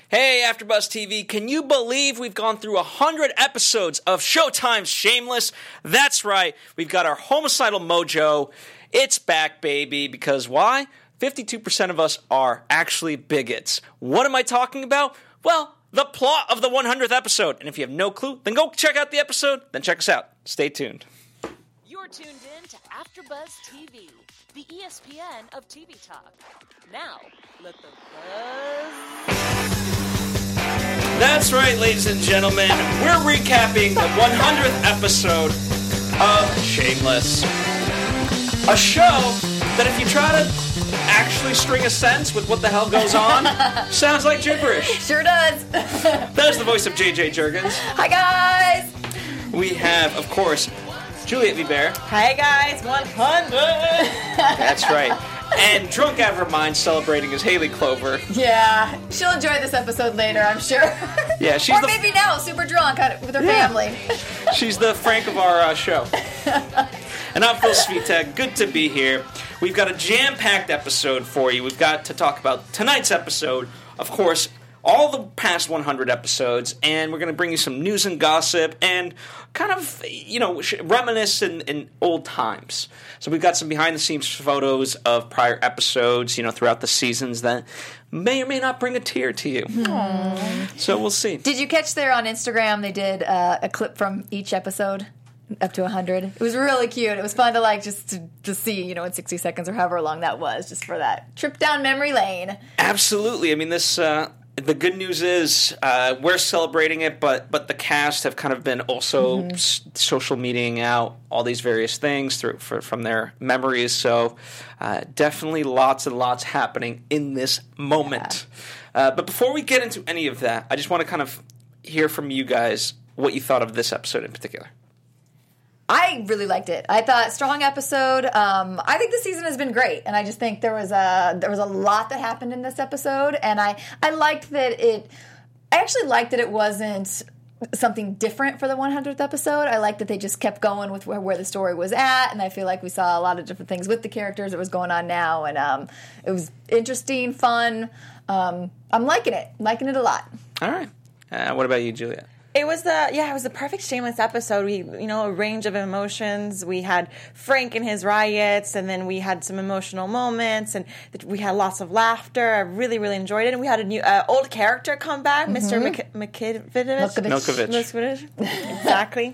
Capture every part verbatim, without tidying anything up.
Hey, AfterBuzz T V, can you believe we've gone through one hundred episodes of Showtime's Shameless? That's right, we've got our homicidal mojo. It's back, baby, because why? fifty-two percent of us are actually bigots. What am I talking about? Well, the plot of the one hundredth episode. And if you have no clue, then go check out the episode, then check us out. Stay tuned. You're tuned in to AfterBuzz T V, the E S P N of T V talk. Now, let the buzz... That's right, ladies and gentlemen. We're recapping the one hundredth episode of Shameless. A show that if you try to actually string a sentence with what the hell goes on, sounds like gibberish. Sure does. That is the voice of J J Jurgens. Hi, guys. We have, of course, Juliet Vibert. Hi, guys. one hundred. That's right. And drunk out of her mind celebrating is Haley Clover. Yeah, she'll enjoy this episode later, I'm sure. Yeah, she's or the maybe now, super drunk with her yeah. family. She's the Frank of our uh, show. And I'm Phil Svitek. Good to be here. We've got a jam-packed episode for you. We've got to talk about tonight's episode, of course, all the past one hundred episodes, and we're going to bring you some news and gossip and kind of, you know, reminisce in, in old times. So we've got some behind-the-scenes photos of prior episodes, you know, throughout the seasons that may or may not bring a tear to you. Aww. So we'll see. Did you catch there on Instagram they did uh, a clip from each episode? Up to one hundred. It was really cute. It was fun to like just to, to see, you know, in sixty seconds or however long that was, just for that trip down memory lane. Absolutely. I mean, this... Uh, The good news is uh, we're celebrating it, but but the cast have kind of been also mm-hmm. s- social mediaing out all these various things through for, from their memories. So uh, definitely lots and lots happening in this moment. Yeah. Uh, but before we get into any of that, I just want to kind of hear from you guys what you thought of this episode in particular. I really liked it. I thought strong episode. Um, I think the season has been great, and I just think there was a there was a lot that happened in this episode, and I I liked that it. I actually liked that it wasn't something different for the one hundredth episode. I liked that they just kept going with where, where the story was at, and I feel like we saw a lot of different things with the characters that was going on now, and um, it was interesting, fun. Um, I'm liking it, liking it a lot. All right. Uh, what about you, Juliet? It was the yeah, it was the perfect Shameless episode. We you know a range of emotions. We had Frank and his riots, and then we had some emotional moments, and we had lots of laughter. I really really enjoyed it, and we had a new uh, old character come back, mm-hmm. Mister Mik- Milkovich. Milkovich. Milkovich. Exactly.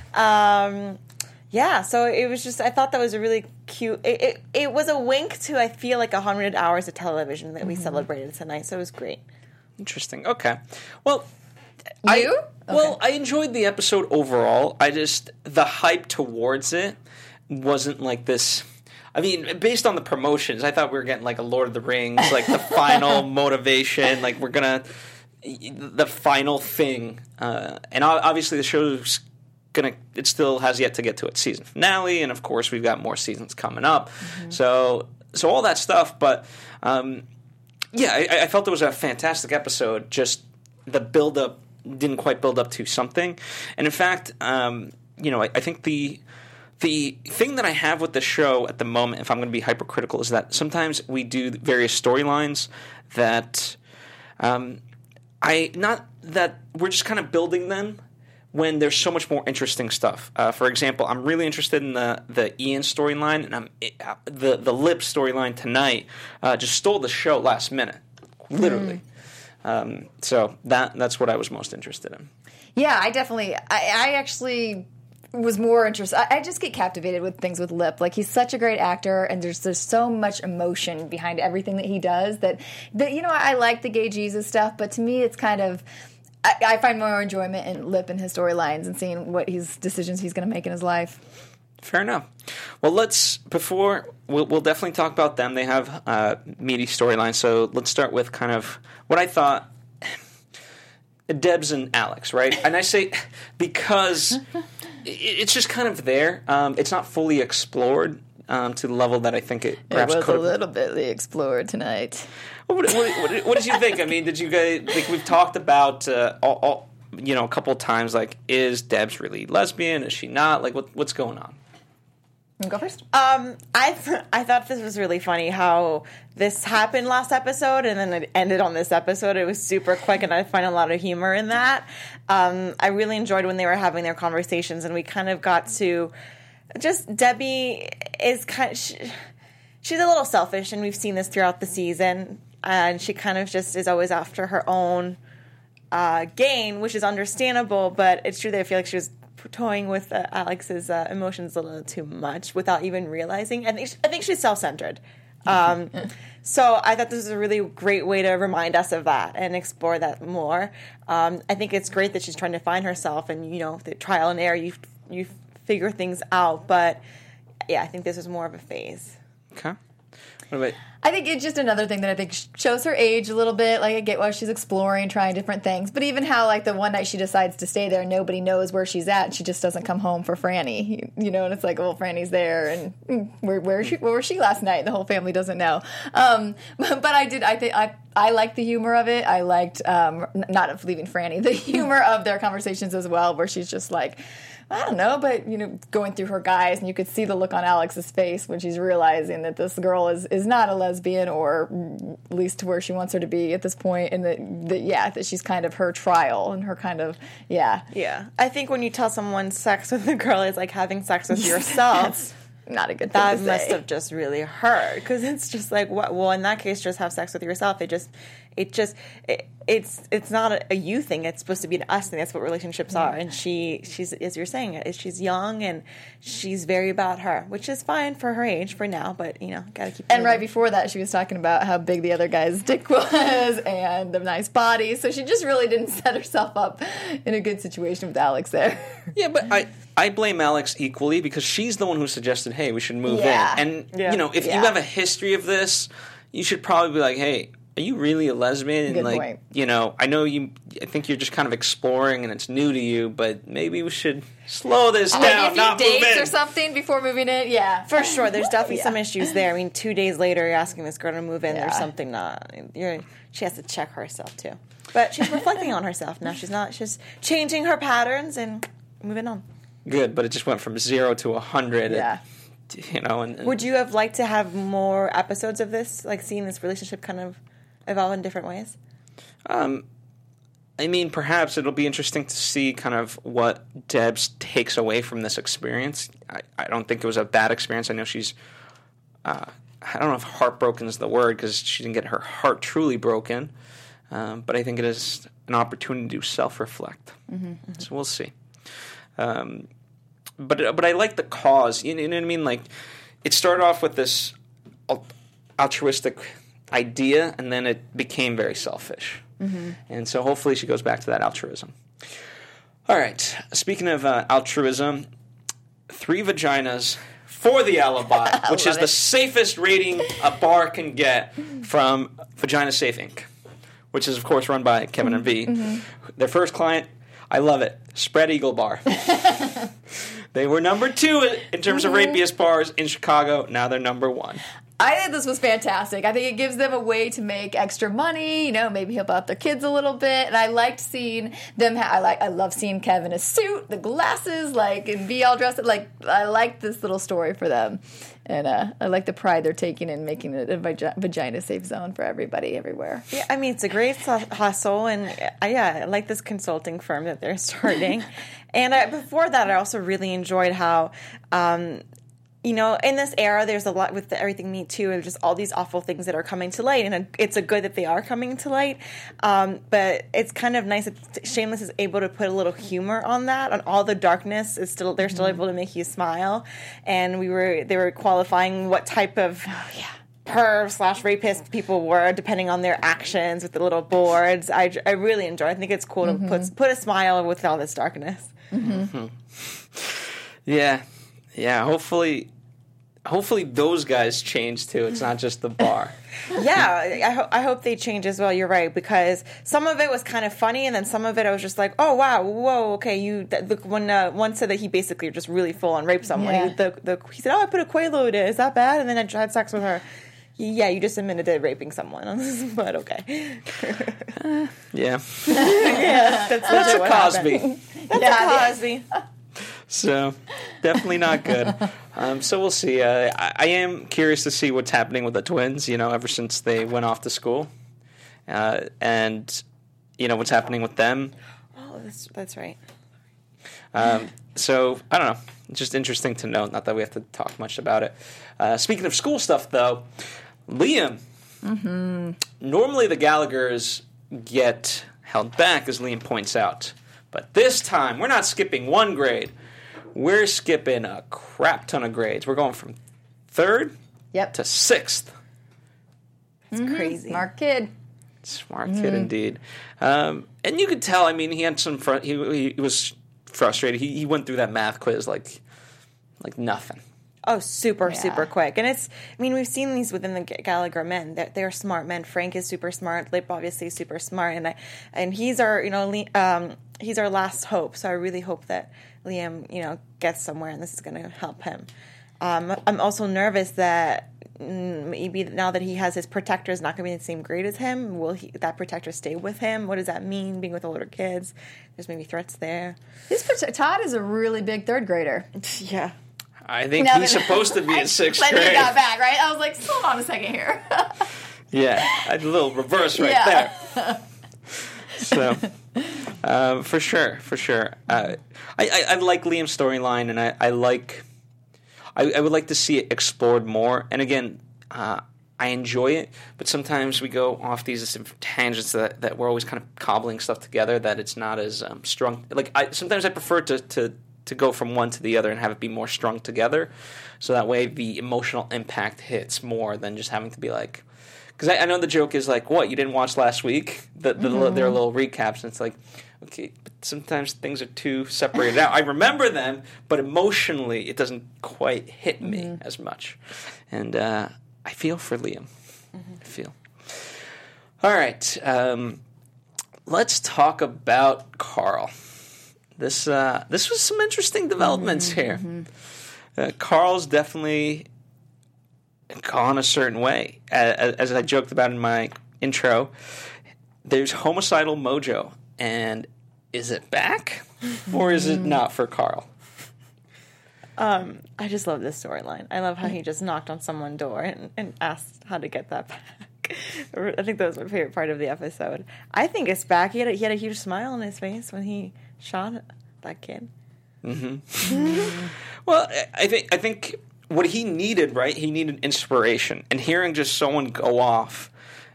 Um, yeah, so it was just I thought that was a really cute. It it, it was a wink to I feel like a hundred hours of television that we mm-hmm. celebrated tonight. So it was great. Interesting. Okay. Well. You? I, well, okay. I enjoyed the episode overall. I just, the hype towards it wasn't like this. I mean, based on the promotions, I thought we were getting like a Lord of the Rings, like the final motivation, like we're going to, the final thing. Uh, and obviously the show's going to, it still has yet to get to its season finale. And of course, we've got more seasons coming up. Mm-hmm. So, so all that stuff. But um, yeah, I, I felt it was a fantastic episode. Just the build-up didn't quite build up to something. And in fact, um, you know, I, I think the the thing that I have with the show at the moment, if I'm going to be hypercritical, is that sometimes we do various storylines that um, I not that we're just kind of building them when there's so much more interesting stuff. Uh, for example, I'm really interested in the the Ian storyline, and I'm it, uh, the the Lip storyline tonight uh, just stole the show last minute, literally. Mm. Um, so that that's what I was most interested in. Yeah, I definitely, I, I actually was more interested. I, I just get captivated with things with Lip. Like, he's such a great actor, and there's there's so much emotion behind everything that he does that, that you know, I like the gay Jesus stuff, but to me it's kind of, I, I find more enjoyment in Lip and his storylines and seeing what his decisions he's going to make in his life. Fair enough. Well, let's, before, we'll, we'll definitely talk about them. They have uh, meaty storylines, so let's start with kind of what I thought, Debs and Alex, right? And I say because it's just kind of there. Um, it's not fully explored um, to the level that I think it perhaps could have. It was a little bit explored tonight. What, what, what, what did you think? I mean, did you guys, like, we've talked about uh, all, all, you know, a couple of times, like, is Debs really lesbian? Is she not? Like, what, what's going on? Go first. Um, I th- I thought this was really funny how this happened last episode and then it ended on this episode. It was super quick, and I find a lot of humor in that. Um, I really enjoyed when they were having their conversations, and we kind of got to just Debbie is kind of she, she's a little selfish, and we've seen this throughout the season, and she kind of just is always after her own uh, gain, which is understandable. But it's true that I feel like she was toying with uh, Alex's uh, emotions a little too much without even realizing. I think she, I think she's self-centered. Um, so I thought this was a really great way to remind us of that and explore that more. Um, I think it's great that she's trying to find herself, and you know, the trial and error, you you figure things out. But yeah, I think this is more of a phase. Okay. What about? I think it's just another thing that I think shows her age a little bit. Like, I get why she's exploring, trying different things. But even how, like, the one night she decides to stay there, nobody knows where she's at, and she just doesn't come home for Franny. You know, and it's like, well, Franny's there, and mm, where where, is she, where was she last night? The whole family doesn't know. Um, but, but I did, I think, I I liked the humor of it. I liked, um, not of leaving Franny, the humor of their conversations as well, where she's just like, I don't know, but, you know, going through her guys, and you could see the look on Alex's face when she's realizing that this girl is, is not a lesbian, or at least to where she wants her to be at this point, and that, that, yeah, that she's kind of her trial, and her kind of, yeah. Yeah. I think when you tell someone sex with a girl is like having sex with yourself, That's not a good thing that to must say. have just really hurt, because it's just like, what? Well, in that case, just have sex with yourself. It just, it just, it, it's it's not a, a you thing. It's supposed to be an us thing. That's what relationships are. And she, she's as you're saying, is she's young and she's very about her, which is fine for her age for now. But you know, gotta keep. And moving. right before that, she was talking about how big the other guy's dick was and the nice body. So she just really didn't set herself up in a good situation with Alex there. Yeah, but I, I blame Alex equally, because she's the one who suggested, hey, we should move Yeah. in. And, Yeah. you know, if Yeah. you have a history of this, you should probably be like, hey, are you really a lesbian? And Good like, point. you know, I know you, I think you're just kind of exploring and it's new to you, but maybe we should slow this down, Maybe a few not move dates in. or something before moving in. Yeah, For sure, there's definitely Yeah. some issues there. I mean, two days later, you're asking this girl to move in. Yeah. There's something not. You're, she has to check herself too. But she's reflecting on herself now. She's not. She's changing her patterns and moving on. Good, but it just went from zero to a hundred. Yeah. You know, and, and Would you have liked to have more episodes of this, like seeing this relationship kind of evolve in different ways? Um, I mean, perhaps it'll be interesting to see kind of what Debs takes away from this experience. I, I don't think it was a bad experience. I know she's, uh, I don't know if heartbroken is the word, because she didn't get her heart truly broken. Um, but I think it is an opportunity to self-reflect. Mm-hmm, mm-hmm. So we'll see. Um, but but I like the cause. You know, you know what I mean? Like, it started off with this al- altruistic idea, and then it became very selfish. Mm-hmm. And so hopefully she goes back to that altruism. All right. Speaking of uh, altruism, three vaginas for the alibi, which is Love the it. safest rating a bar can get from Vagina Safe Incorporated, which is, of course, run by Kevin and V. Mm-hmm. Their first client, I love it, Spread Eagle Bar. They were number two in terms of rapiest bars in Chicago. Now they're number one. I think this was fantastic. I think it gives them a way to make extra money, you know, maybe help out their kids a little bit. And I liked seeing them. Ha- I like. I love seeing Kevin in a suit, the glasses, like, and be all dressed up. Like, I like this little story for them, and uh, I like the pride they're taking in making it a vagi- vagina safe zone for everybody, everywhere. Yeah, I mean, it's a great hu- hustle, and uh, yeah, I like this consulting firm that they're starting. And I, before that, I also really enjoyed how, um, you know, in this era, there's a lot with the everything Me Too, and just all these awful things that are coming to light, and it's a good that they are coming to light. Um, but it's kind of nice that Shameless is able to put a little humor on that, on all the darkness. It's still they're still mm-hmm. able to make you smile, and we were they were qualifying what type of. Oh, yeah. perv slash rapist people were, depending on their actions with the little boards. I, I really enjoy it. I think it's cool mm-hmm. to put put a smile with all this darkness. Mm-hmm. Mm-hmm. Yeah, yeah. Hopefully, hopefully those guys change too. It's not just the bar. Yeah, I, ho- I hope they change as well. You're right, because some of it was kind of funny, and then some of it I was just like, oh wow, whoa, okay. You th- the, when uh, one said that he basically just really full on raped someone. Yeah. He, the, the, he said, oh, I put a Quaalude in. Is that bad? And then I had sex with her. Yeah, you just admitted to raping someone, but okay. uh, yeah. yeah, that's, that's a what Cosby. Happened. That's Yeah, a Cosby. So, definitely not good. Um, so we'll see. Uh, I, I am curious to see what's happening with the twins. You know, ever since they went off to school, uh, and you know what's happening with them. Oh, that's that's right. Um, so I don't know. It's just interesting to know. Not that we have to talk much about it. Uh, speaking of school stuff, though, Liam. Mm-hmm. Normally, the Gallaghers get held back, as Liam points out. But this time, we're not skipping one grade. We're skipping a crap ton of grades. We're going from third Yep. to sixth. It's crazy. Smart kid. Smart kid, indeed. Um, and you could tell. I mean, he had some. Fr- he, he was frustrated. He, he went through that math quiz like, like nothing. Oh, super, Yeah. super quick. And it's, I mean, we've seen these within the Gallagher men. They're, they're smart men. Frank is super smart. Lip obviously is super smart. And I, and he's our, you know, Li- um, he's our last hope. So I really hope that Liam, you know, gets somewhere and this is going to help him. Um, I'm also nervous that mm, maybe now that he has his protector is not going to be in the same grade as him. Will he, that protector stay with him? What does that mean, being with older kids? There's maybe threats there. This prote- Todd is a really big third grader. Yeah. I think Now he's that- supposed to be in sixth Then grade. he got back, right? I was like, hold on a second here. Yeah, a little reverse right Yeah. there. So, um, for sure, for sure. Uh, I, I, I like Liam's storyline, and I, I like. I, I would like to see it explored more. And again, uh, I enjoy it, but sometimes we go off these tangents that, that we're always kind of cobbling stuff together. That it's not as um, strung. Like I sometimes I prefer to, to to go from one to the other and have it be more strung together, so that way the emotional impact hits more than just having to be like. Because I, I know the joke is like, what, you didn't watch last week? The, the, mm-hmm. There are little recaps, and it's like, okay, but sometimes things are too separated out. I remember them, but emotionally it doesn't quite hit me mm-hmm. as much. And uh, I feel for Liam. Mm-hmm. I feel. All right. Um, let's talk about Carl. This uh, this was some interesting developments mm-hmm. here. Mm-hmm. Uh, Carl's definitely gone a certain way. As, as I joked about in my intro, there's homicidal mojo. And is it back? Or is it not for Carl? Um, I just love this storyline. I love how he just knocked on someone's door and, and asked how to get that back. I think that was my favorite part of the episode. I think it's back. He had a, he had a huge smile on his face when he shot that kid. Mm-hmm. Well, I think I think what he needed, right? He needed inspiration, and hearing just someone go off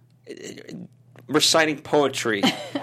reciting poetry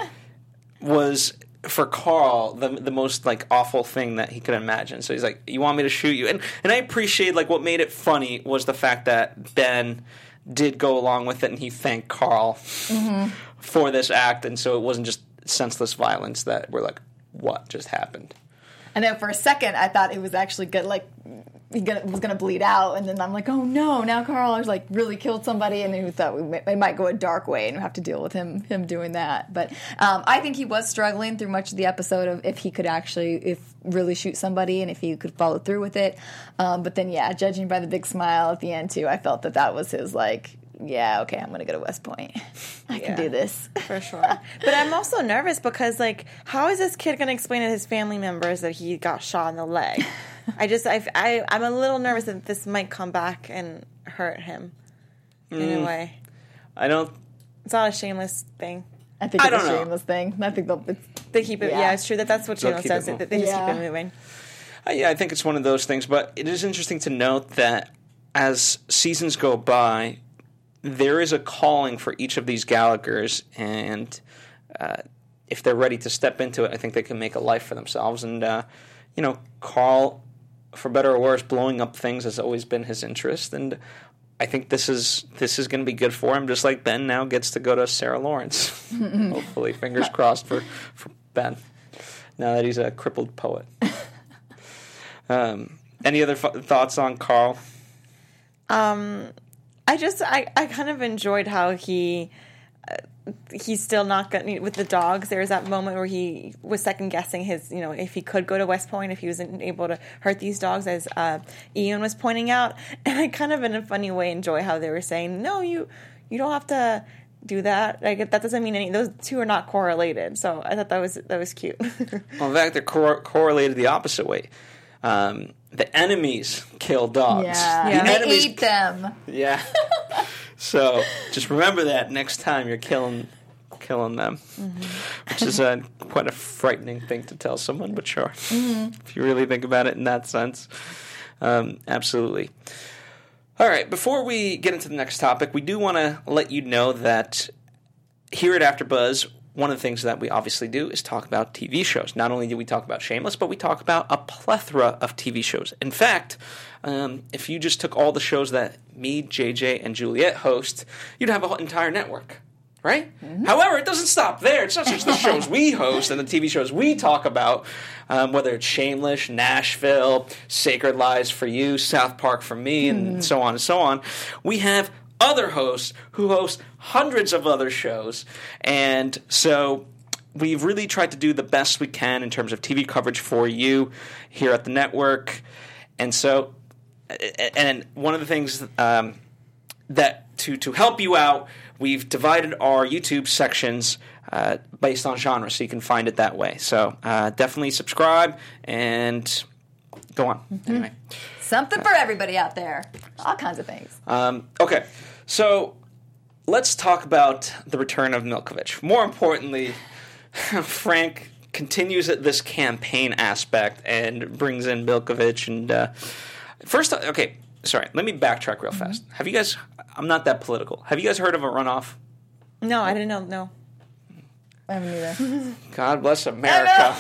was for Carl the the most like awful thing that he could imagine. So he's like, "You want me to shoot you?" And and I appreciate like what made it funny was the fact that Ben did go along with it, and he thanked Carl mm-hmm. for this act, and so it wasn't just senseless violence that we're like, what just happened? And then for a second, I thought it was actually good, like he gonna, was going to bleed out, and then I'm like, oh no, now Carl has like really killed somebody, and we thought we, may, we might go a dark way and have to deal with him him doing that. But um, I think he was struggling through much of the episode of if he could actually if really shoot somebody and if he could follow through with it. Um, but then yeah, judging by the big smile at the end too, I felt that that was his like. Yeah, okay, I'm going to go to West Point. I yeah, can do this. For sure. But I'm also nervous because, like, how is this kid going to explain to his family members that he got shot in the leg? I just, I, I, I'm a little nervous that this might come back and hurt him in mm. a way. I don't... It's not a shameless thing. I think it's I a know. shameless thing. I think they'll... It's, they keep it, yeah. yeah, it's true that that's what They'll Shameless says, that they just yeah. keep it moving. Uh, yeah, I think it's one of those things, but it is interesting to note that as seasons go by, there is a calling for each of these Gallaghers, and uh, if they're ready to step into it, I think they can make a life for themselves. And, uh, you know, Carl, for better or worse, blowing up things has always been his interest, and I think this is this is going to be good for him, just like Ben now gets to go to Sarah Lawrence. Hopefully, fingers crossed for, for Ben, now that he's a crippled poet. Um, any other f- thoughts on Carl? Um... I just, I, I kind of enjoyed how he, uh, he's still not going, with the dogs, there was that moment where he was second guessing his, you know, if he could go to West Point, if he wasn't able to hurt these dogs, as uh, Ian was pointing out. And I kind of, in a funny way, enjoy how they were saying, no, you, you don't have to do that. Like, that doesn't mean any, those two are not correlated. So I thought that was, that was cute. Well, in fact, they're cor- correlated the opposite way. Um, the enemies kill dogs. Yeah, Yeah. The they enemies, eat them. yeah. So just remember that next time you're killing killing them, mm-hmm. which is a quite a frightening thing to tell someone, but sure, mm-hmm. if you really think about it in that sense, um, absolutely. All right, before we get into the next topic, we do want to let you know that here at AfterBuzz, one of the things that we obviously do is talk about T V shows. Not only do we talk about Shameless, but we talk about a plethora of T V shows. In fact, um, if you just took all the shows that me, J J, and Juliet host, you'd have an entire network, right? Mm-hmm. However, it doesn't stop there. It's not just the shows we host and the T V shows we talk about, um, whether it's Shameless, Nashville, Sacred Lives for You, South Park for me, and mm-hmm. so on and so on. We have other hosts who host hundreds of other shows, and so we've really tried to do the best we can in terms of T V coverage for you here at the network. And so, and one of the things um, that to to help you out, we've divided our YouTube sections uh, based on genre, so you can find it that way. So uh, definitely subscribe and go on. Mm-hmm. Anyway. Something for everybody out there. All kinds of things. Um, okay, so let's talk about the return of Milkovich. More importantly, Frank continues at this campaign aspect and brings in Milkovich. And uh, first, okay, sorry, let me backtrack real fast. Mm-hmm. Have you guys, I'm not that political. Have you guys heard of a runoff? No, I didn't know, no. I haven't either. God bless America.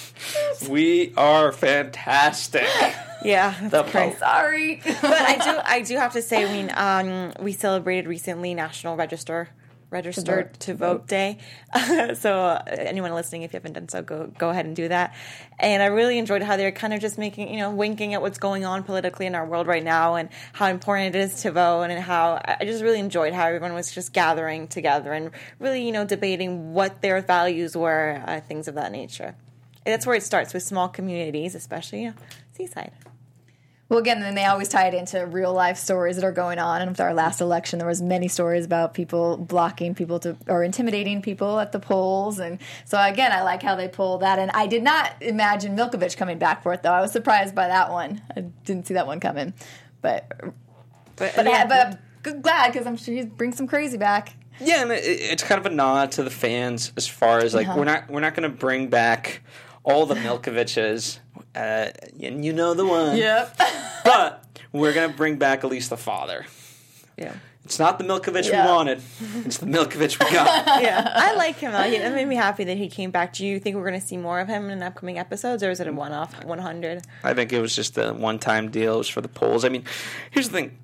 We are fantastic. Yeah, that's great. Sorry, but I do. I do have to say, I mean, um, we celebrated recently National Register Registered to Vote, to vote Day. so uh, anyone listening, if you haven't done so, go go ahead and do that. And I really enjoyed how they're kind of just making, you know, winking at what's going on politically in our world right now, and how important it is to vote, and how I just really enjoyed how everyone was just gathering together and really, you know, debating what their values were, uh, things of that nature. And that's where it starts, with small communities, especially, you know, Seaside. Well, again, then they always tie it into real life stories that are going on. And with our last election, there was many stories about people blocking people to or intimidating people at the polls. And so again, I like how they pull that. And I did not imagine Milkovich coming back for it, though. I was surprised by that one. I didn't see that one coming. But but, but, yeah, but I'm glad, because I'm sure he brings some crazy back. Yeah, and it, it's kind of a nod to the fans as far as like uh-huh. we're not we're not going to bring back all the Milkoviches. Uh, and you know the one. Yep. But we're going to bring back at least the father. Yeah. It's not the Milkovich yeah. we wanted. It's the Milkovich we got. Yeah. I like him. It made me happy that he came back. Do you think we're going to see more of him in upcoming episodes, or is it a one-off, one hundred? I think it was just a one-time deal. It was for the polls. I mean, here's the thing.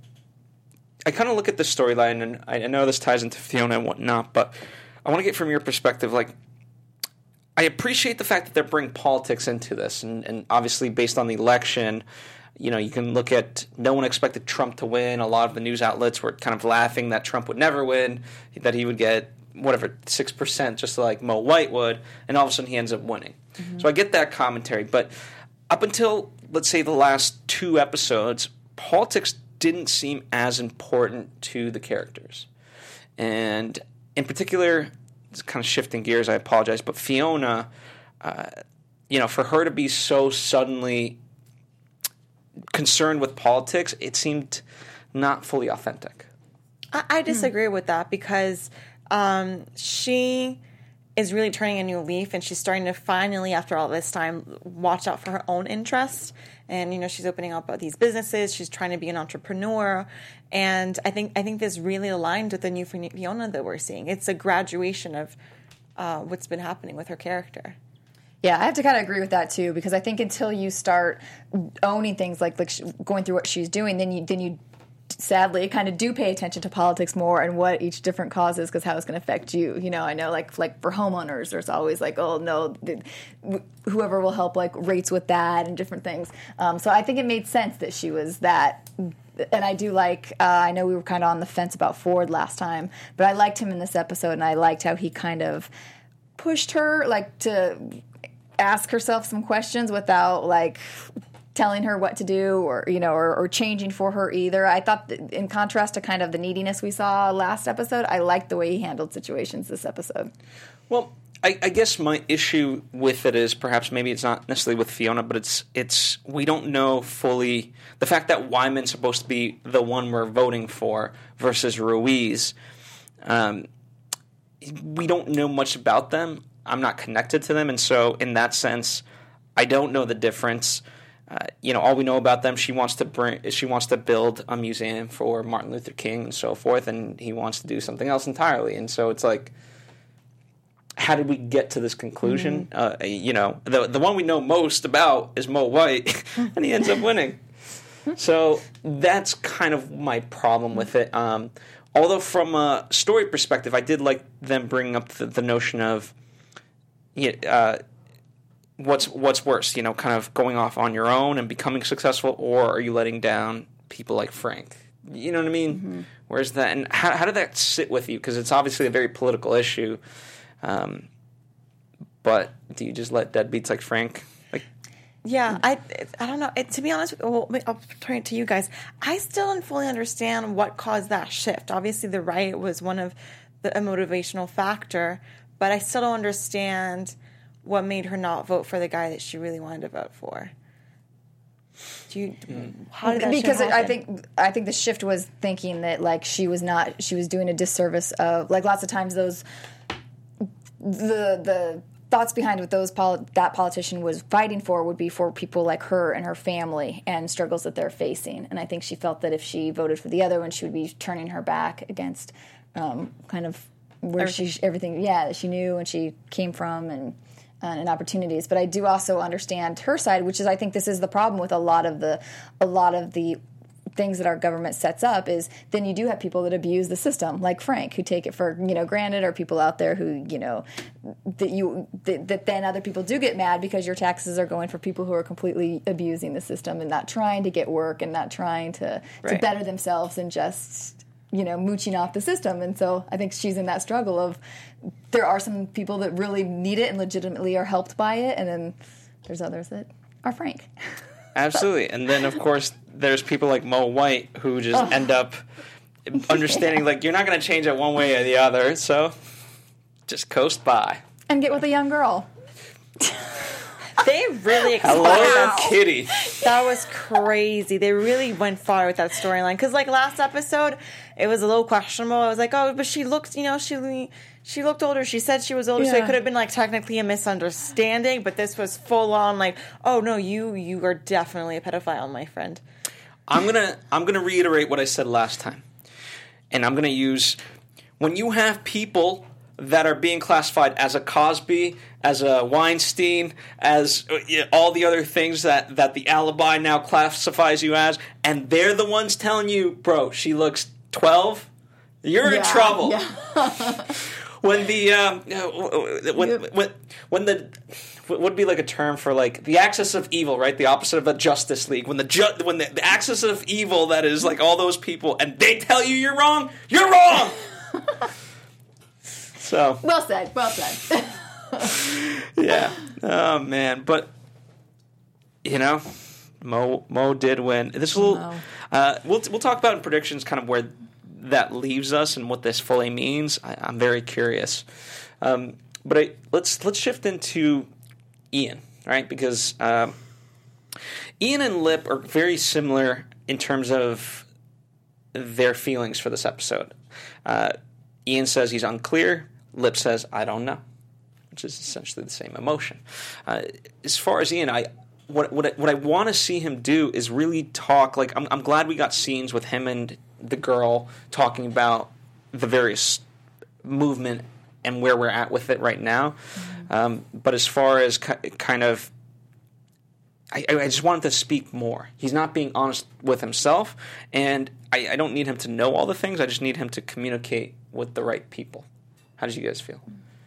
I kind of look at this storyline, and I know this ties into Fiona and whatnot, but I want to get from your perspective, like, I appreciate the fact that they're bringing politics into this, and, and obviously based on the election, you know, you can look at no one expected Trump to win. A lot of the news outlets were kind of laughing that Trump would never win, that he would get, whatever, six percent just like Mo White would, and all of a sudden he ends up winning. Mm-hmm. So I get that commentary, but up until, let's say, the last two episodes, politics didn't seem as important to the characters. And in particular, it's kind of shifting gears, I apologize, but Fiona, uh, you know, for her to be so suddenly concerned with politics, it seemed not fully authentic. I, I disagree hmm. with that, because um, she is really turning a new leaf, and she's starting to finally, after all this time, watch out for her own interests. And, you know, she's opening up these businesses. She's trying to be an entrepreneur. And I think I think this really aligned with the new Fiona that we're seeing. It's a graduation of uh, what's been happening with her character. Yeah, I have to kind of agree with that too, because I think until you start owning things like like going through what she's doing, then you then you sadly kind of do pay attention to politics more and what each different cause is, because how it's going to affect you. You know, I know like like for homeowners, there's always like, oh no, the, whoever will help like rates with that and different things. Um, so I think it made sense that she was that. And I do like, uh, I know we were kind of on the fence about Ford last time, but I liked him in this episode, and I liked how he kind of pushed her like to ask herself some questions without like telling her what to do, or you know, or, or changing for her either. I thought that in contrast to kind of the neediness we saw last episode, I liked the way he handled situations this episode. Well, I, I guess my issue with it is perhaps maybe it's not necessarily with Fiona, but it's it's we don't know fully the fact that Wyman's supposed to be the one we're voting for versus Ruiz. Um, we don't know much about them. I'm not connected to them, and so in that sense, I don't know the difference. Uh, you know, all we know about them, she wants to bring, she wants to build a museum for Martin Luther King and so forth, and he wants to do something else entirely. And so it's like, how did we get to this conclusion? Mm-hmm. Uh, you know, the the one we know most about is Mo White, and he ends up winning. So that's kind of my problem with it. Um, although from a story perspective, I did like them bringing up the, the notion of, uh, what's what's worse, you know, kind of going off on your own and becoming successful, or are you letting down people like Frank? You know what I mean? Mm-hmm. Where's that? And how, how did that sit with you? Because it's obviously a very political issue. Um, but do you just let deadbeats like Frank? Like, yeah, I I don't know. It, to be honest, well, I'll turn it to you guys. I still don't fully understand what caused that shift. Obviously, the riot was one of the a motivational factor, but I still don't understand what made her not vote for the guy that she really wanted to vote for. Do you? Mm. How did that because shift I think I think the shift was thinking that like she was not she was doing a disservice of like lots of times those. The the thoughts behind what those poli- that politician was fighting for would be for people like her and her family and struggles that they're facing. And I think she felt that if she voted for the other one, she would be turning her back against um, kind of where everything. she everything yeah that she knew and she came from and uh, and opportunities. But I do also understand her side, which is I think this is the problem with a lot of the a lot of the. things that our government sets up is then you do have people that abuse the system like Frank who take it for you know granted, or people out there who you know that you that, that then other people do get mad because your taxes are going for people who are completely abusing the system and not trying to get work and not trying to, right. to better themselves and just you know mooching off the system. And so I think she's in that struggle of there are some people that really need it and legitimately are helped by it, and then there's others that are Frank. Absolutely. And then, of course, there's people like Mo White who just oh. end up understanding, yeah. like, you're not going to change it one way or the other, so just coast by. And get with a young girl. They really explored Hello, that. Kitty. That was crazy. They really went far with that storyline. Because, like, last episode, it was a little questionable. I was like, oh, but she looked, you know, she... She looked older. She said she was older, yeah. so it could have been like technically a misunderstanding. But this was full on like, oh no, you you are definitely a pedophile, my friend. I'm gonna I'm gonna reiterate what I said last time, and I'm gonna use when you have people that are being classified as a Cosby, as a Weinstein, as uh, all the other things that that the Alibi now classifies you as, and they're the ones telling you, bro, she looks twelve. You're yeah, in trouble. Yeah. When the um, when, when when the what would be like a term for like the axis of evil, right? The opposite of a Justice League. When the ju- when the, the axis of evil that is like all those people, and they tell you you're wrong, you're wrong. So well said, well said. Yeah. Oh man, but you know, Mo Mo did win. This will uh, we'll we'll talk about in predictions, kind of where that leaves us and what this fully means. I, I'm very curious. Um, but I, let's let's shift into Ian, right? Because um, Ian and Lip are very similar in terms of their feelings for this episode. Uh, Ian says he's unclear. Lip says, I don't know, which is essentially the same emotion. Uh, as far as Ian, I what what I, what I want to see him do is really talk. Like I'm, I'm glad we got scenes with him and the girl talking about the various movement and where we're at with it right now. Mm-hmm. Um, but as far as ki- kind of, I, I just want him to speak more. He's not being honest with himself, and I, I don't need him to know all the things. I just need him to communicate with the right people. How did you guys feel?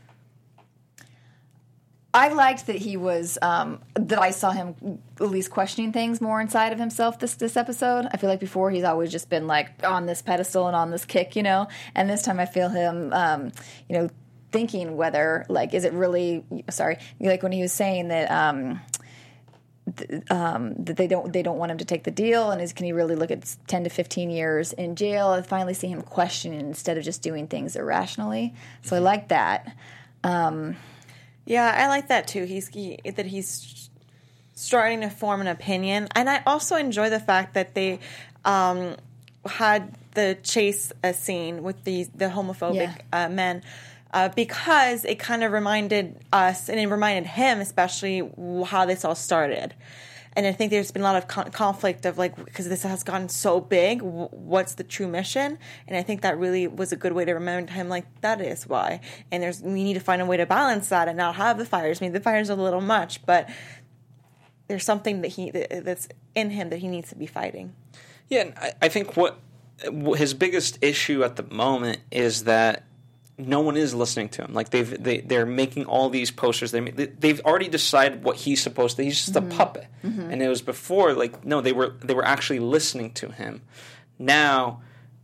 I liked that he was um, that I saw him at least questioning things more inside of himself this this episode. I feel like before he's always just been like on this pedestal and on this kick, you know. And this time I feel him, um, you know, thinking whether like is it really sorry, like when he was saying that um, th- um, that they don't they don't want him to take the deal, and is can he really look at ten to fifteen years in jail? I finally see him questioning instead of just doing things irrationally. So I like that. Um, Yeah, I like that too. He's he, that he's starting to form an opinion, and I also enjoy the fact that they um, had the chase uh, scene with these the homophobic Yeah. uh, men. Uh, because it kind of reminded us, and it reminded him especially, how this all started. And I think there's been a lot of con- conflict of, like, because this has gotten so big, w- what's the true mission? And I think that really was a good way to remind him, like, that is why. And there's we need to find a way to balance that and not have the fires. Maybe the fires are a little much, but there's something that he that, that's in him that he needs to be fighting. Yeah, and I, I think what his biggest issue at the moment is that no one is listening to him. Like they've they they're making all these posters. They they've already decided what he's supposed to. He's just mm-hmm. a puppet. Mm-hmm. And it was before like no, they were they were actually listening to him. Now,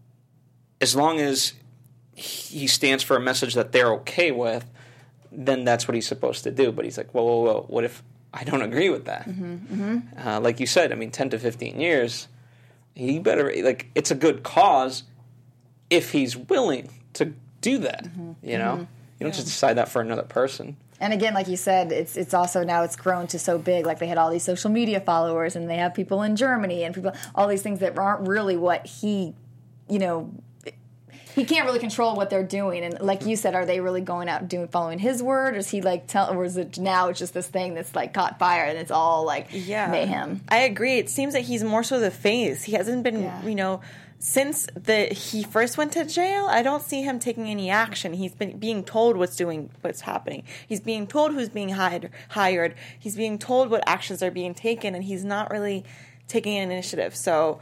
as long as he stands for a message that they're okay with, then that's what he's supposed to do. But he's like, whoa, whoa, whoa. What if I don't agree with that? Mm-hmm. Mm-hmm. Uh, like you said, I mean, ten to fifteen years. He better like it's a good cause if he's willing to do that, mm-hmm. you know? Mm-hmm. You don't yeah. just decide that for another person. And again, like you said, it's it's also now it's grown to so big. Like they had all these social media followers, and they have people in Germany, and people all these things that aren't really what he, you know, he can't really control what they're doing. And like you said, are they really going out and doing following his word, or is he like tell, or is it now it's just this thing that's like caught fire and it's all like yeah. mayhem? I agree. It seems that he's more so the face. He hasn't been, yeah. you know. Since the he first went to jail, I don't see him taking any action. He's been being told what's doing, what's happening. He's being told who's being hired. Hired. He's being told what actions are being taken, and he's not really taking an initiative. So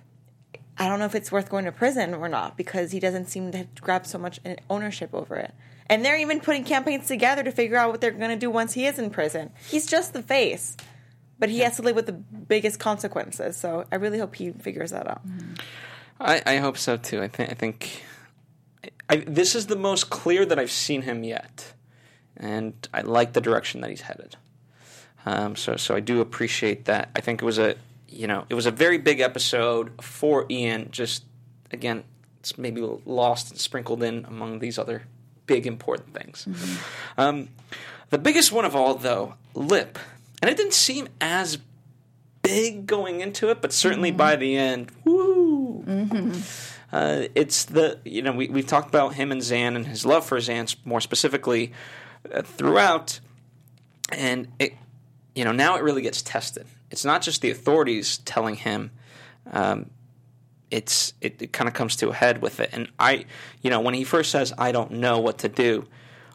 I don't know if it's worth going to prison or not because he doesn't seem to grab so much ownership over it. And they're even putting campaigns together to figure out what they're going to do once he is in prison. He's just the face, but he has to live with the biggest consequences. So I really hope he figures that out. Mm-hmm. I, I hope so too. I think I think I, this is the most clear that I've seen him yet, and I like the direction that he's headed. Um, so so I do appreciate that. I think it was a you know it was a very big episode for Ian. Just again, it's maybe lost and sprinkled in among these other big important things. Mm-hmm. Um, the biggest one of all, though, Lip, and it didn't seem as big going into it, but certainly mm-hmm. by the end, woo! Mm-hmm. Uh, it's the you know we we've talked about him and Zan and his love for Zan more specifically uh, throughout, and it you know now it really gets tested. It's not just the authorities telling him. Um, it's it, it kind of comes to a head with it, and I you know when he first says I don't know what to do,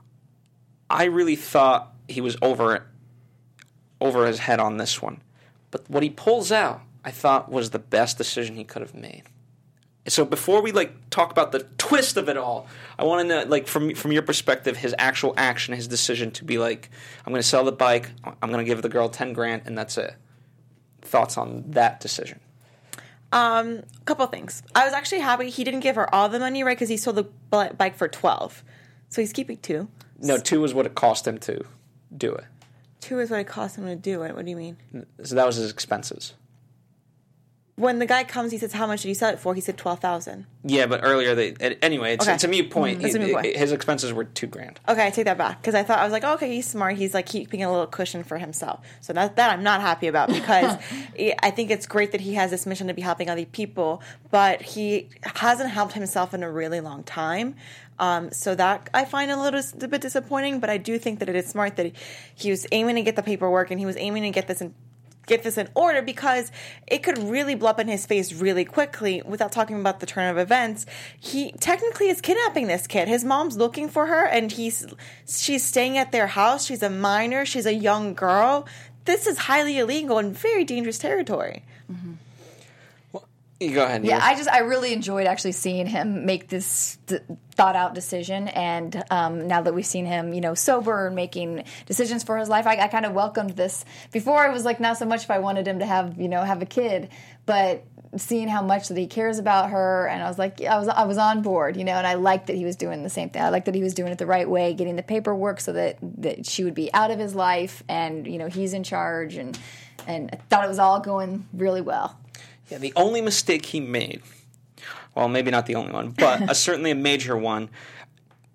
I really thought he was over it, over his head on this one. But what he pulls out, I thought, was the best decision he could have made. So before we like talk about the twist of it all, I want to know, like, from from your perspective, his actual action, his decision to be like, I'm going to sell the bike, I'm going to give the girl ten grand, and that's it. Thoughts on that decision? Um, a couple of things. I was actually happy he didn't give her all the money, right? Because he sold the bike for twelve, so he's keeping two. No, two is what it cost him to do it. Two is what it cost him to do it. What do you mean? So that was his expenses. When the guy comes, he says, "How much did you sell it for?" He said twelve thousand. Yeah, but earlier they anyway. It's, okay. it's a mute point. Mm, it's a mute point. His expenses were two grand. Okay, I take that back because I thought I was like, oh, okay, he's smart. He's like keeping a little cushion for himself. So that that I'm not happy about because I think it's great that he has this mission to be helping other people, but he hasn't helped himself in a really long time. Um, so that I find a little a bit disappointing. But I do think that it is smart that he, he was aiming to get the paperwork and he was aiming to get this in. get this in order because it could really blow up in his face really quickly without talking about the turn of events. He technically is kidnapping this kid. His mom's looking for her and he's she's staying at their house. She's a minor. She's a young girl. This is highly illegal and very dangerous territory. Mm-hmm. Well, you go ahead. Yeah, Neil. I just I really enjoyed actually seeing him make this th- thought out decision, and um, now that we've seen him, you know, sober and making decisions for his life, I, I kind of welcomed this. Before, it was like not so much if I wanted him to have, you know, have a kid, but seeing how much that he cares about her, and I was like, I was I was on board, you know, and I liked that he was doing the same thing. I liked that he was doing it the right way, getting the paperwork so that, that she would be out of his life, and you know, he's in charge, and and I thought it was all going really well. Yeah, the only mistake he made. Well, maybe not the only one, but a, certainly a major one,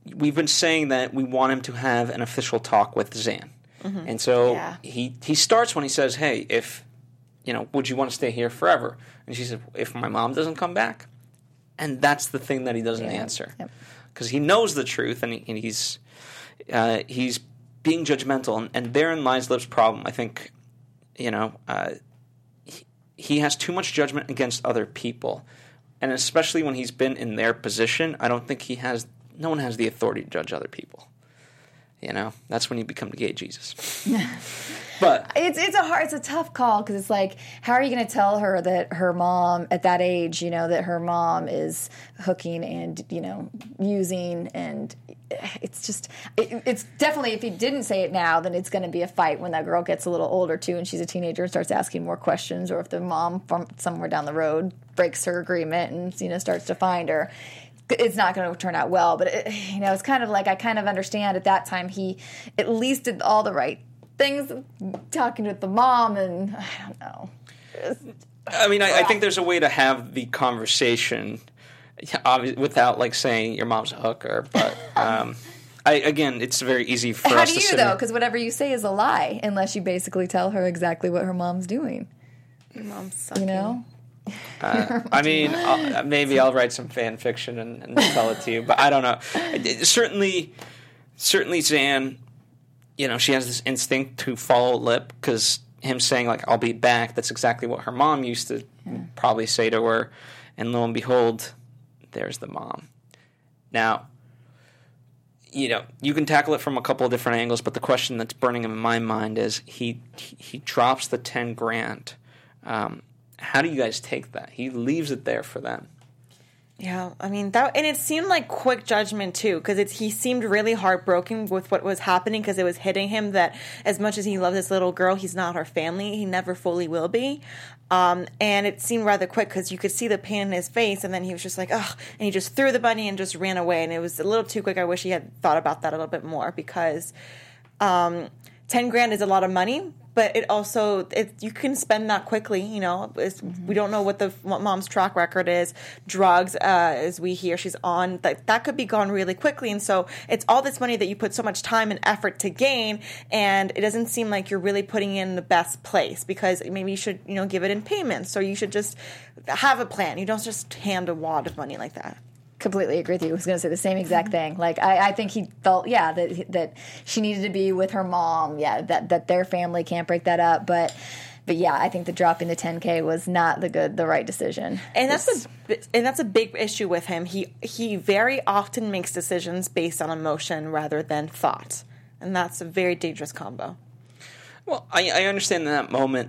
we've been saying that we want him to have an official talk with Zan. Mm-hmm. And so Yeah. he, he starts when he says, hey, if, you know, would you want to stay here forever? And she said, if my mom doesn't come back? And that's the thing that he doesn't Yeah. answer. Yep. Because he knows the truth, and, he, and he's uh, he's being judgmental. And, and therein lies Liv's problem. I think, you know, uh, he, he has too much judgment against other people. And especially when he's been in their position, I don't think he has, no one has the authority to judge other people. You know, that's when you become the gay Jesus. But It's it's a hard, it's a tough call because it's like, how are you going to tell her that her mom at that age, you know, that her mom is hooking and, you know, using, and it's just, it, it's definitely, if he didn't say it now, then it's going to be a fight when that girl gets a little older too and she's a teenager and starts asking more questions, or if the mom from somewhere down the road breaks her agreement and, you know, starts to find her. It's not going to turn out well, but it, you know, it's kind of like, I kind of understand at that time he at least did all the right things, talking with the mom, and I don't know. I mean, I, I think there's a way to have the conversation obvi- without like saying your mom's a hooker. But um, I, again, it's very easy for How us do to you sit though? here- Because whatever you say is a lie, unless you basically tell her exactly what her mom's doing. Your mom's sucking. You know. Uh, I mean, I'll, maybe I'll write some fan fiction and, and tell it to you, but I don't know. It- certainly, certainly, Zan, you know, she has this instinct to follow Lip, because him saying like "I'll be back," that's exactly what her mom used to yeah. probably say to her, and lo and behold, there's the mom. Now, you know, you can tackle it from a couple of different angles, but the question that's burning in my mind is he he, he drops the ten grand. Um, How do you guys take that? He leaves it there for them. Yeah, I mean that, and it seemed like quick judgment too, because it's he seemed really heartbroken with what was happening, because it was hitting him that as much as he loves this little girl, he's not her family. He never fully will be, um, and it seemed rather quick because you could see the pain in his face, and then he was just like, ugh, and he just threw the money and just ran away, and it was a little too quick. I wish he had thought about that a little bit more, because um, ten grand is a lot of money. But it also, it, you can spend that quickly, you know. It's, mm-hmm. We don't know what the what mom's track record is. Drugs, uh, as we hear, she's on, that, that could be gone really quickly. And so it's all this money that you put so much time and effort to gain, and it doesn't seem like you're really putting in the best place, because maybe you should, you know, give it in payments, or you should just have a plan. You don't just hand a wad of money like that. Completely agree with you. I was going to say the same exact thing. Like, I, I think he felt, yeah, that that she needed to be with her mom. Yeah, that that their family can't break that up. But, but yeah, I think the dropping the ten K was not the good, the right decision. And that's a and that's a big issue with him. He he very often makes decisions based on emotion rather than thought, and that's a very dangerous combo. Well, I, I understand in that moment.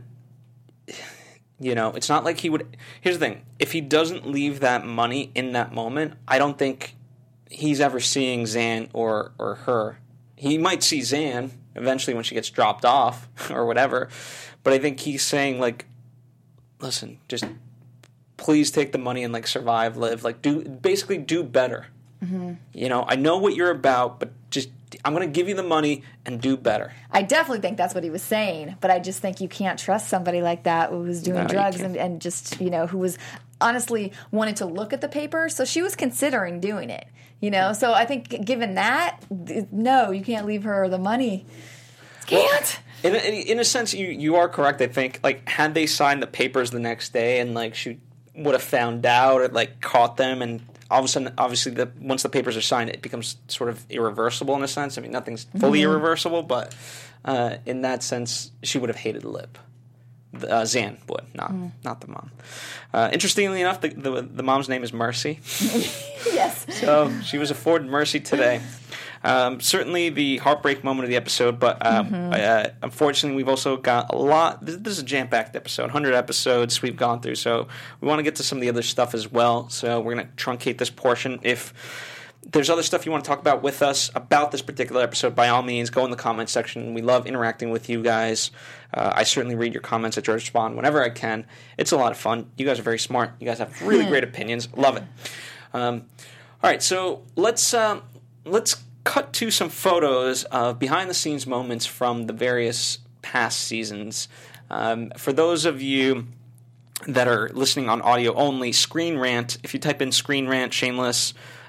You know, it's not like he would... Here's the thing. If he doesn't leave that money in that moment, I don't think he's ever seeing Zan or, or her. He might see Zan eventually when she gets dropped off or whatever, but I think he's saying, like, listen, just please take the money and, like, survive, live. Like, do basically do better. Mm-hmm. You know, I know what you're about, but just... I'm going to give you the money and do better. I definitely think that's what he was saying, but I just think you can't trust somebody like that who was doing No, drugs and, and just, you know, who was honestly wanted to look at the papers. So she was considering doing it, you know. So I think given that, no, you can't leave her the money. Can't. Well, in, in a sense, you, you are correct, I think. Like, had they signed the papers the next day and, like, she would have found out or, like, caught them and... All of a sudden, obviously, the, once the papers are signed, it becomes sort of irreversible in a sense. I mean, nothing's fully mm-hmm. irreversible, but uh, in that sense, she would have hated Lip. Uh, Zan would, not mm. not the mom. Uh, interestingly enough, the, the the mom's name is Mercy. Yes. So she was afforded mercy today. Um, certainly the heartbreak moment of the episode, but um, mm-hmm. uh, unfortunately we've also got a lot. This, this is a jam-packed episode, one hundred episodes we've gone through, so we want to get to some of the other stuff as well, so we're going to truncate this portion. If there's other stuff you want to talk about with us about this particular episode, by all means, go in the comments section. We love interacting with you guys. Uh, I certainly read your comments at George Spawn whenever I can. It's a lot of fun. You guys are very smart. You guys have really great opinions. Love it. Um, all right, so let's um, let's cut to some photos of behind-the-scenes moments from the various past seasons. Um, for those of you that are listening on audio only, Screen Rant, if you type in Screen Rant, Shameless,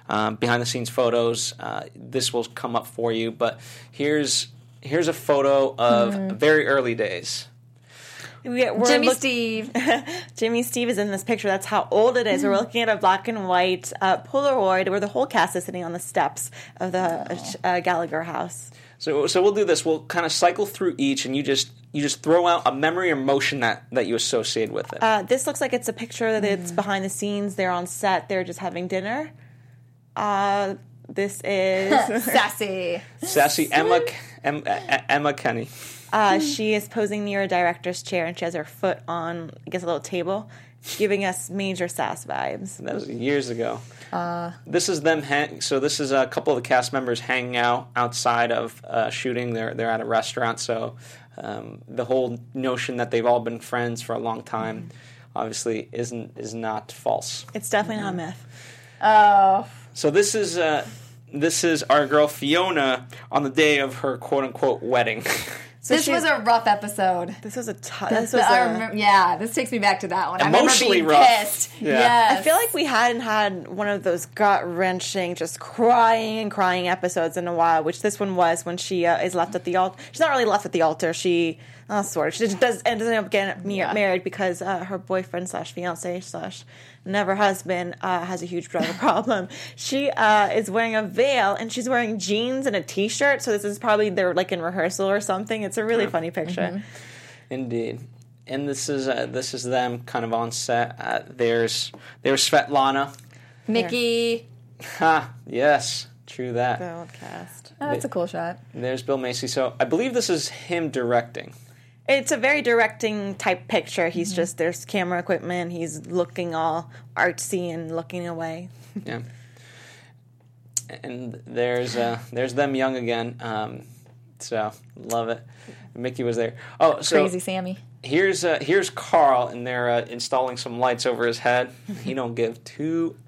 um, behind the scenes photos. Uh, this will come up for you. But here's here's a photo of Mm-hmm. very early days. We, we're Jimmy look- Steve. Jimmy Steve is in this picture. That's how old it is. We're looking at a black and white uh, Polaroid where the whole cast is sitting on the steps of the uh, Gallagher house. So so we'll do this. We'll kind of cycle through each, and you just you just throw out a memory or emotion that, that you associate with it. Uh, this looks like it's a picture that's behind the scenes. They're on set. They're just having dinner. Uh, this is Sassy. Sassy Emma Emma, Emma Kenny. uh, she is posing near a director's chair, and she has her foot on, I guess, a little table, giving us major sass vibes. That was years ago. Uh, this is them. Hang- so this is a couple of the cast members hanging out outside of uh, shooting. They're they're at a restaurant. So um, the whole notion that they've all been friends for a long time, obviously, isn't is not false. It's definitely not a myth. Oh. So this is uh, this is our girl Fiona on the day of her quote unquote wedding. So This she- was a rough episode. This was a tough. This This was I a, remember, yeah, this takes me back to that one. Emotionally I remember rough. being pissed. Yeah. Yes. I feel like we hadn't had one of those gut wrenching, just crying and crying episodes in a while. Which this one was when she uh, is left at the altar. She's not really left at the altar. She, uh, sort of, she just does ends up getting Yeah. married because uh, her boyfriend slash fiance slash never husband uh, has a huge drug problem. She uh, is wearing a veil and she's wearing jeans and a t-shirt. So this is probably they're like in rehearsal or something. It's a really funny picture. Mm-hmm. Indeed. And this is uh, this is them kind of on set. Uh, there's there's Svetlana. Mickey. Ha, yes, true that. The old cast. Oh, that's a cool shot. There's Bill Macy. So I believe this is him directing. It's a very directing type picture. He's just, there's camera equipment. He's looking all artsy and looking away. Yeah. And there's uh, there's them young again. Um, so love it. Mickey was there. Oh, so Crazy Sammy. here's uh, here's Carl, and they're uh, installing some lights over his head. He don't give two.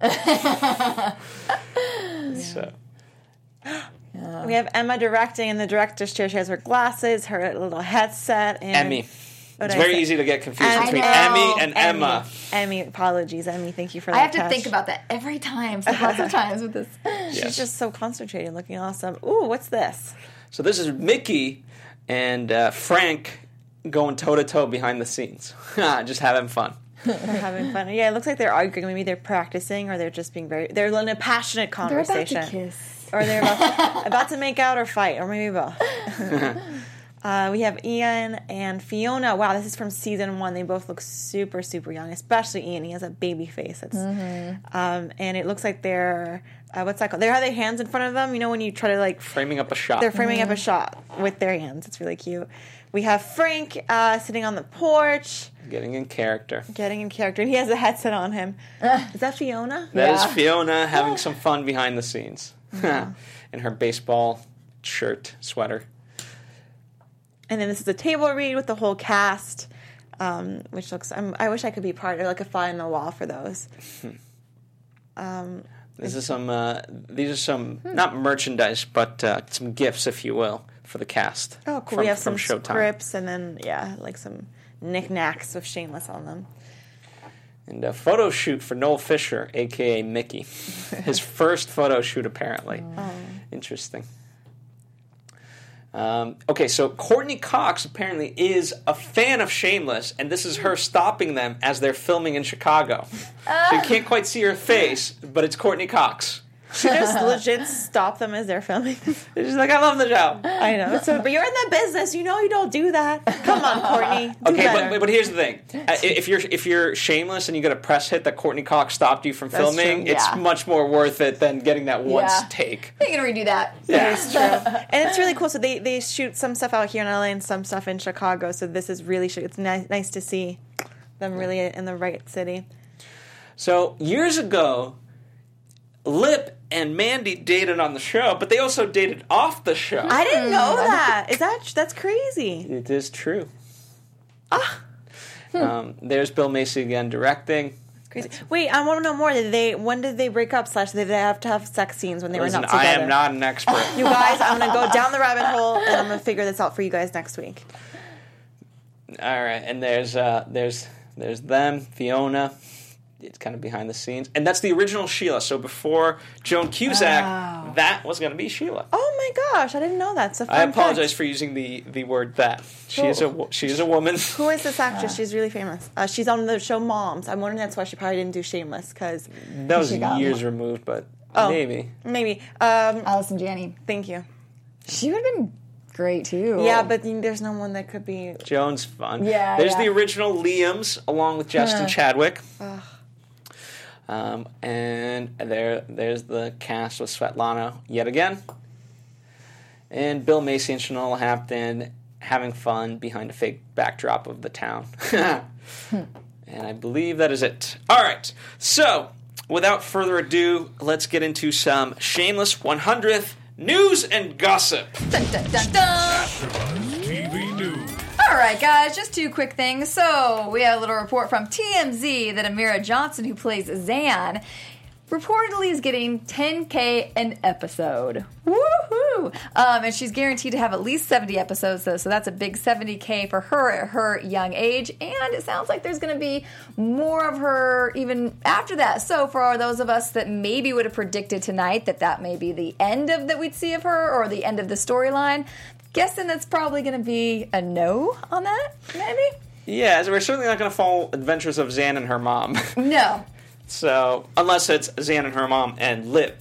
So We have Emma directing in the director's chair. She has her glasses, her little headset, and Emmy. What'd It's I very say? easy to get confused I between know. Emmy and Emmy. Emma. Emmy, apologies, Emmy. Thank you for I that. have to catch. think about that every time. So lots of times with this. She's Yes. just so concentrated, looking awesome. Ooh, what's this? So this is Mickey and uh, Frank going toe to toe behind the scenes, just having fun. They're having fun. Yeah, it looks like they're arguing. Maybe they're practicing, or they're just being very. They're in a passionate They're about conversation. to kiss. Or they're about, about to make out or fight, or maybe both. uh, we have Ian and Fiona. Wow, this is from season one. They both look super, super young, especially Ian. He has a baby face. It's, um, and it looks like they're, uh, what's that called? They have their hands in front of them. You know when you try to like, Framing up a shot. they're framing up a shot with their hands. It's really cute. We have Frank uh, sitting on the porch, Getting in character. getting in character. He has a headset on him. Is that Fiona? That is Yeah. Fiona having some fun behind the scenes. In her baseball shirt, sweater. And then this is a table read with the whole cast, um, which looks. I'm, I wish I could be part of like a fly on the wall for those. Um, This is some. Uh, these are some not merchandise, but uh, some gifts, if you will, for the cast. oh, cool. From, we have from some Showtime. scripts and then yeah, like some knickknacks with Shameless on them. And a photo shoot for Noel Fisher, aka Mickey. His first photo shoot, apparently. Oh. Interesting. Um, okay, so Courtney Cox apparently is a fan of Shameless, and this is her stopping them as they're filming in Chicago. So you can't quite see her face, but it's Courtney Cox. She just legit stop them as they're filming. They're just like, I love the show. I know. So, but you're in the business. You know you don't do that. Come on, Courtney. Do Okay, better. but, but here's the thing: Uh, if you're if you're Shameless and you get a press hit that Courtney Cox stopped you from That's filming, true. it's Yeah. much more worth it than getting that once Yeah. take. You can redo that. Yeah. It's true. And it's really cool. So they, they shoot some stuff out here in L A and some stuff in Chicago. So this is really, it's nice, nice to see them really in the right city. So years ago, Lip and Mandy dated on the show, but they also dated off the show. I didn't know that. Is that, that's crazy. It is true. Ah, Um, there's Bill Macy again directing. crazy. Wait, I want to know more. Did they, when did they break up slash did they have to have sex scenes when they Listen, were not together? I am not an expert. You guys, I'm going to go down the rabbit hole and I'm going to figure this out for you guys next week. All right, and there's uh, there's there's them, Fiona, it's kind of behind the scenes. And that's the original Sheila. So before Joan Cusack, Oh. that was going to be Sheila. Oh my gosh, I didn't know that. It's a fun I apologize fact. for using the, the word that. She Cool. is a wo- she is a woman. Who is this actress? She's really famous. Uh, she's on the show Moms. I'm wondering that's why she probably didn't do Shameless, because That was She got years one. removed, but oh, maybe. maybe. Um, Allison Janney. thank you. She would have been great too. Yeah, but there's no one that could be. Joan's fun. Yeah, There's yeah. the original Liams along with Justin Huh. Chadwick. Um, and there, there's the cast with Svetlana yet again. And Bill Macy and Shanola Hampton having fun behind a fake backdrop of the town. And I believe that is it. All right. So, without further ado, let's get into some Shameless one hundredth news and gossip. Dun, dun, dun, dun. T V News. All right, guys, just two quick things. So we have a little report from T M Z that Amira Johnson, who plays Zan, reportedly is getting ten K an episode. Woohoo! Um, and she's guaranteed to have at least seventy episodes, though, so that's a big seventy K for her at her young age. And it sounds like there's going to be more of her even after that. So for those of us that maybe would have predicted tonight that that may be the end of that we'd see of her or the end of the storyline, guessing that's probably going to be a no on that, maybe? Yeah, so we're certainly not going to follow Adventures of Zan and her mom. No. So, unless it's Zan and her mom and Lip.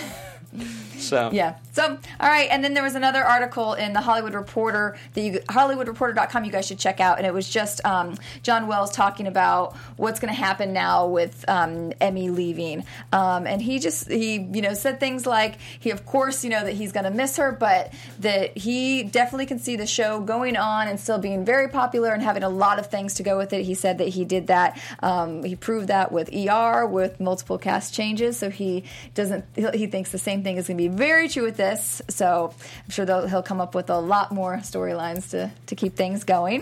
So, Yeah. So, all right, and then there was another article in the Hollywood Reporter that you hollywood reporter dot com you guys should check out, and it was just um, John Wells talking about what's going to happen now with um, Emmy leaving, um, and he just he you know said things like he of course you know that he's going to miss her, but that he definitely can see the show going on and still being very popular and having a lot of things to go with it. He said that he did that. Um, he proved that with E R with multiple cast changes, so he doesn't he he thinks the same thing is going to be very true with this. So I'm sure they'll- he'll come up with a lot more storylines to, to keep things going.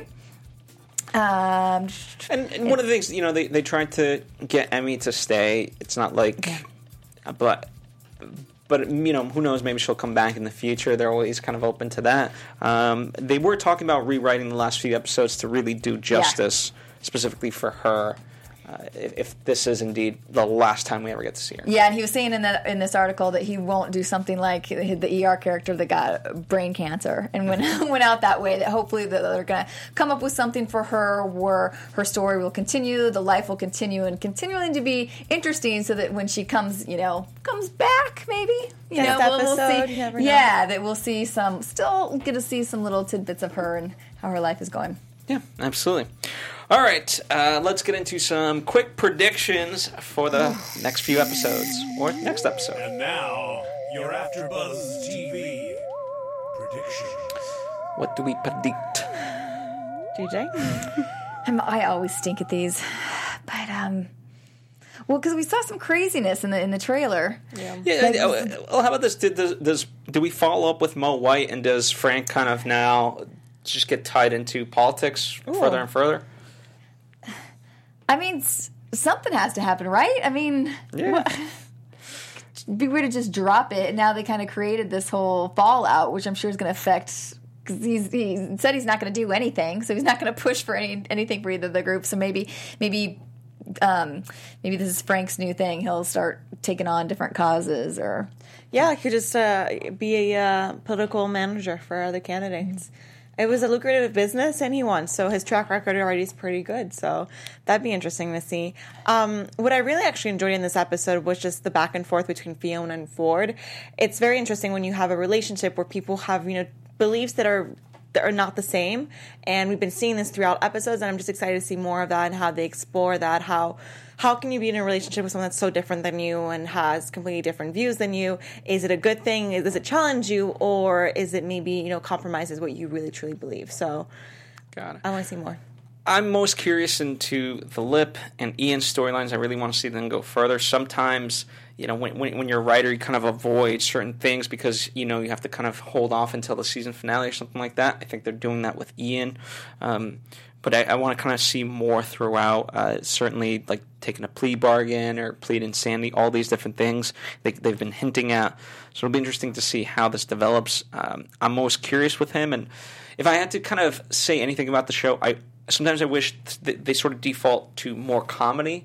Um, and, and one of the things, you know, they, they tried to get Emmy to stay. It's not like, but, but, you know, who knows, maybe she'll come back in the future. They're always kind of open to that. Um, they were talking about rewriting the last few episodes to really do justice, specifically for her. Uh, if, if this is indeed the last time we ever get to see her. yeah, and he was saying in that in this article that he won't do something like the E R character that got brain cancer and went went out that way. That hopefully that they're going to come up with something for her where her story will continue, the life will continue, and continuing to be interesting, so that when she comes, you know, comes back, maybe you Next know, we'll, we'll episode, see. you never know. Yeah, that we'll see some. Still get to see some little tidbits of her and how her life is going. Yeah, absolutely. All right, uh, let's get into some quick predictions for the next few episodes, or next episode. And now, your AfterBuzz T V predictions. What do we predict? J J? I'm, I always stink at these, but um, well, because we saw some craziness in the in the trailer. Yeah. Yeah. uh, Well, how about this? Did does, does do we follow up with Mo White, and does Frank kind of now just get tied into politics Ooh. further and further? I mean, s- something has to happen, right? I mean, Yeah. what- it'd be weird to just drop it. Now they kind of created this whole fallout, which I'm sure is going to affect. Because he's he said he's not going to do anything, so he's not going to push for any anything for either of the groups. So maybe maybe um, maybe this is Frank's new thing. He'll start taking on different causes, or Yeah, I could just uh, be a uh, political manager for other candidates. It was a lucrative business, and he won, so his track record already is pretty good. So that'd be interesting to see. Um, what I really actually enjoyed in this episode was just the back and forth between Fiona and Ford. It's very interesting when you have a relationship where people have, you know, beliefs that are that are not the same, and we've been seeing this throughout episodes, and I'm just excited to see more of that and how they explore that. How how can you be in a relationship with someone that's so different than you and has completely different views than you? Is it a good thing? Does it challenge you, or is it maybe, you know, compromises what you really truly believe? So Got it. I want to see more. I'm most curious into the Lip and Ian storylines. I really want to see them go further. Sometimes, you know, when, when when you're a writer, you kind of avoid certain things because, you know, you have to kind of hold off until the season finale or something like that. I think they're doing that with Ian. Um, but I, I want to kind of see more throughout. Uh, certainly, like taking a plea bargain or plead insanity, all these different things they, they've been hinting at. So it'll be interesting to see how this develops. Um, I'm most curious with him. And if I had to kind of say anything about the show, I sometimes I wish th- they sort of default to more comedy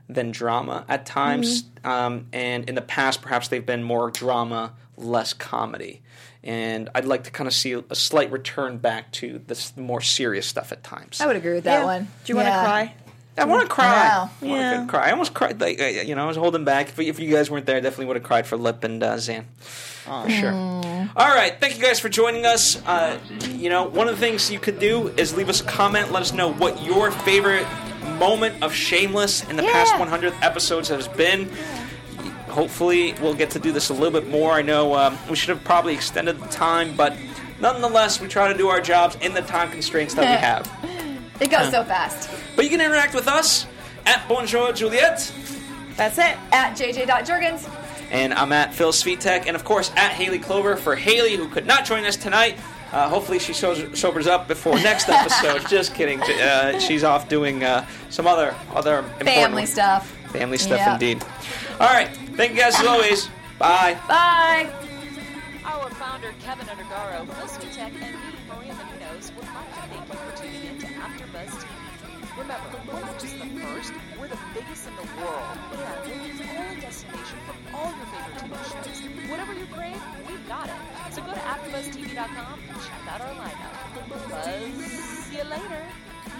than drama at times. Mm-hmm. Um, and in the past, perhaps they've been more drama, less comedy. And I'd like to kind of see a slight return back to this more serious stuff at times. I would agree with that Yeah. one. Do you want to Yeah. cry? I want to cry. Wow. I want Yeah. to cry. I almost cried. Like, uh, you know, I was holding back. If, if you guys weren't there, I definitely would have cried for Lip and uh, Zan. For sure. All right. Thank you guys for joining us. Uh, you know, one of the things you could do is leave us a comment. Let us know what your favorite moment of Shameless in the Yeah. past one hundred episodes has been. Hopefully, we'll get to do this a little bit more. I know um, we should have probably extended the time, but nonetheless, we try to do our jobs in the time constraints that we have. It goes so fast. But you can interact with us at Bonjour Juliet. That's it. At j j dot jurgens. And I'm at Phil Svitek. And of course, at Haley Clover for Haley, who could not join us tonight. Uh, hopefully, she so- sobers up before next episode. Just kidding. Uh, she's off doing uh, some other other important Family stuff. Family stuff, Yeah. indeed. All right. Thank you guys as always. Bye. Bye. Our founder, Kevin Undergaro, Phil Svitek, and me, Maria Menounos, would like to thank you for tuning in to AfterBuzz T V. Remember, we're not just the first, we're the biggest in the world, and we're the only destination for all your favorite T V shows. Whatever you crave, we've got it. So go to after buzz t v dot com and check out our lineup. Buzz, see you later.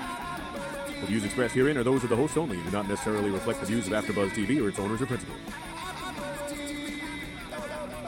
The views expressed herein are those of the host only and do not necessarily reflect the views of AfterBuzz T V or its owners or principals.